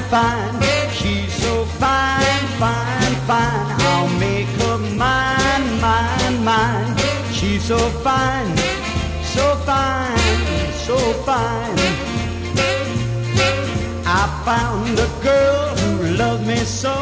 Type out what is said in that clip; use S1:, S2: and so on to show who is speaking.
S1: fine. She's so fine, fine, fine. I'll make her mine, mine, mine. She's so fine, so fine, so fine. I found a girl who loves me so.